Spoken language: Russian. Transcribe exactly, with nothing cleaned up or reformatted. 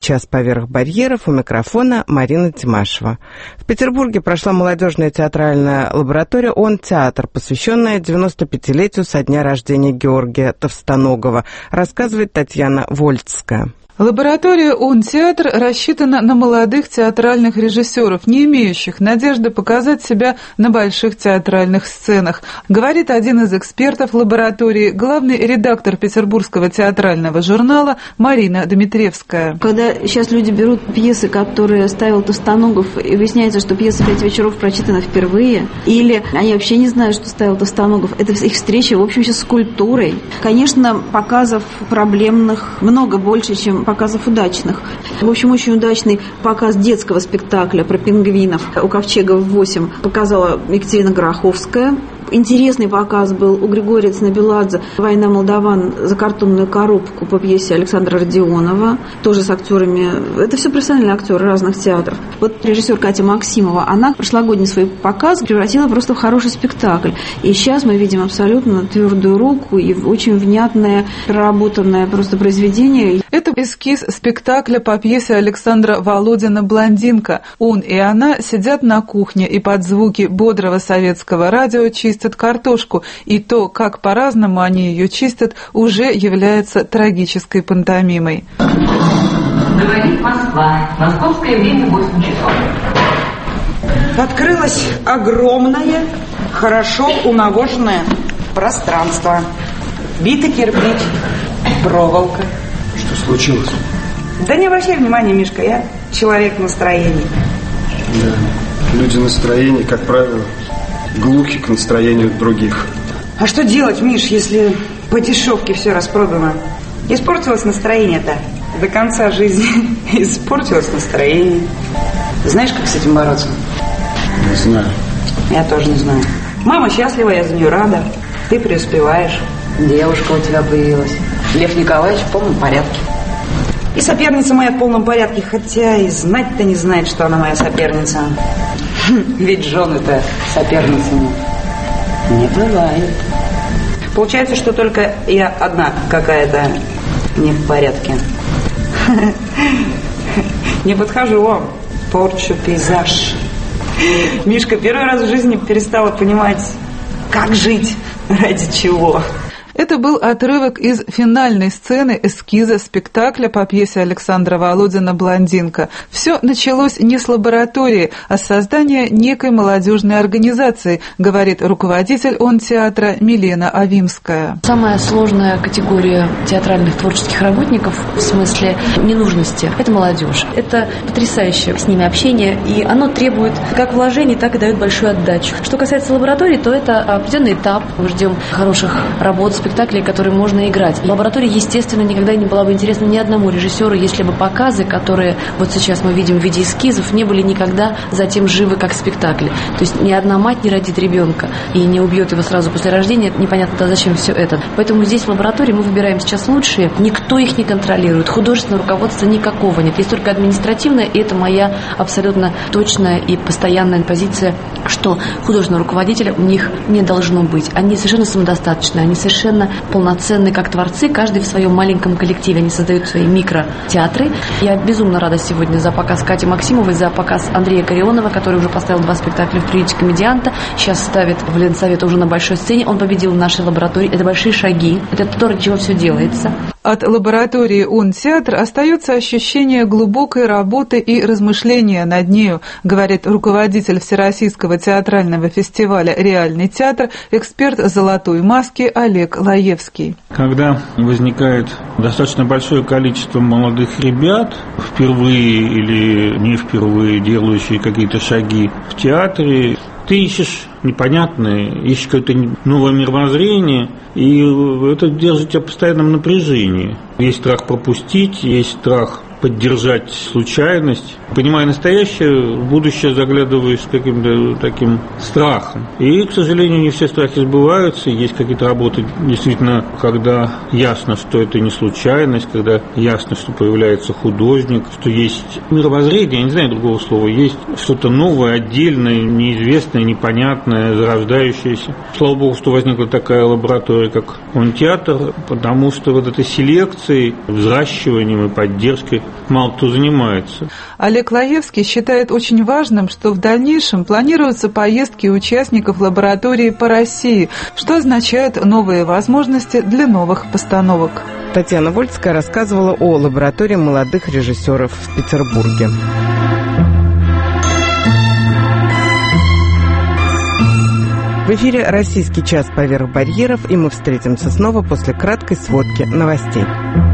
«Час поверх барьеров», у микрофона Марина Тимашева. В Петербурге прошла молодежная театральная лаборатория «Он-театр», посвященная девяносто пятилетию со дня рождения Георгия Товстоногова, рассказывает Татьяна Вольцкая. Лаборатория «Он-театр» рассчитана на молодых театральных режиссеров, не имеющих надежды показать себя на больших театральных сценах, говорит один из экспертов лаборатории, главный редактор петербургского театрального журнала Марина Дмитриевская. Когда сейчас люди берут пьесы, которые ставил Товстоногов, и выясняется, что пьеса «Пять вечеров» прочитана впервые, или они вообще не знают, что ставил Товстоногов, это их встреча, в общем, с культурой. Конечно, показов проблемных много больше, чем показов удачных. В общем, очень удачный показ детского спектакля про пингвинов у Ковчега в восемь показала Екатерина Гороховская. Интересный показ был у Григория Цнабеладзе «Война молдаван» за картонную коробку по пьесе Александра Родионова, тоже с актерами. Это все профессиональные актеры разных театров. Вот режиссер Катя Максимова, она прошлогодний свой показ превратила просто в хороший спектакль. И сейчас мы видим абсолютно твердую руку и очень внятное, проработанное просто произведение. Это эскиз спектакля по пьесе Александра Володина «Блондинка». Он и она сидят на кухне и под звуки бодрого советского радио чистят картошку, и то, как по-разному они ее чистят, уже является трагической пантомимой. Говорит Москва. Московское время восемь часов. Открылось огромное, хорошо унавоженное пространство. Битый кирпич, проволока. Что случилось? Да не обращай внимания, Мишка, я человек настроения. Да, люди настроения, как правило, глухи к настроению других. А что делать, Миш, если по дешевке все распродано? Испортилось настроение-то. До конца жизни испортилось настроение. Знаешь, как с этим бороться? Не знаю. Я тоже не знаю. Мама счастлива, я за нее рада. Ты преуспеваешь. Девушка у тебя появилась. Лев Николаевич в полном порядке. И соперница моя в полном порядке, хотя и знать-то не знает, что она моя соперница. Ведь жены-то соперницами не бывает. Получается, что только я одна какая-то не в порядке. Не подхожу вам, порчу пейзаж. Мишка первый раз в жизни перестала понимать, как жить, ради чего. Это был отрывок из финальной сцены эскиза спектакля по пьесе Александра Володина «Блондинка». Все началось не с лаборатории, а с создания некой молодежной организации, говорит руководитель «Он-театра» Милена Авимская. Самая сложная категория театральных творческих работников в смысле ненужности – это молодежь. Это потрясающее с ними общение, и оно требует как вложений, так и дает большую отдачу. Что касается лаборатории, то это определенный этап. Мы ждем хороших работ, спектаклей, которые можно играть. Лаборатория, естественно, никогда не была бы интересна ни одному режиссеру, если бы показы, которые вот сейчас мы видим в виде эскизов, не были никогда затем живы, как спектакли. То есть ни одна мать не родит ребенка и не убьет его сразу после рождения. Непонятно, да, зачем все это. Поэтому здесь в лаборатории мы выбираем сейчас лучшие. Никто их не контролирует. Художественного руководства никакого нет. Есть только административное, и это моя абсолютно точная и постоянная позиция, что художественного руководителя у них не должно быть. Они совершенно самодостаточны, они совершенно полноценные как творцы, каждый в своем маленьком коллективе. Они создают свои микротеатры. Я безумно рада сегодня за показ Кати Максимовой, за показ Андрея Карионова, который уже поставил два спектакля в приюте комедианта. Сейчас ставит в Ленсовет уже на большой сцене. Он победил в нашей лаборатории. Это большие шаги. Это то, ради чего все делается. От лаборатории «Он-театр» остается ощущение глубокой работы и размышления над нею, говорит руководитель Всероссийского театрального фестиваля «Реальный театр», эксперт «Золотой маски» Олег Лаевский. Когда возникает достаточно большое количество молодых ребят, впервые или не впервые делающие какие-то шаги в театре, ты ищешь непонятное, ищешь какое-то новое мировоззрение, и это держит тебя в постоянном напряжении. Есть страх пропустить, есть страх поддержать случайность. Понимая настоящее, в будущее заглядываешь с каким-то таким страхом. И, к сожалению, не все страхи сбываются. Есть какие-то работы, действительно, когда ясно, что это не случайность, когда ясно, что появляется художник, что есть мировоззрение, я не знаю другого слова, есть что-то новое, отдельное, неизвестное, непонятное, зарождающееся. Слава богу, что возникла такая лаборатория, как Он-театр, потому что вот этой селекцией, взращиванием и поддержкой мало кто занимается. Олег Лаевский считает очень важным, что в дальнейшем планируются поездки участников лаборатории по России, что означает новые возможности для новых постановок. Татьяна Вольская рассказывала о лаборатории молодых режиссеров в Петербурге. В эфире «Российский час поверх барьеров», и мы встретимся снова после краткой сводки новостей.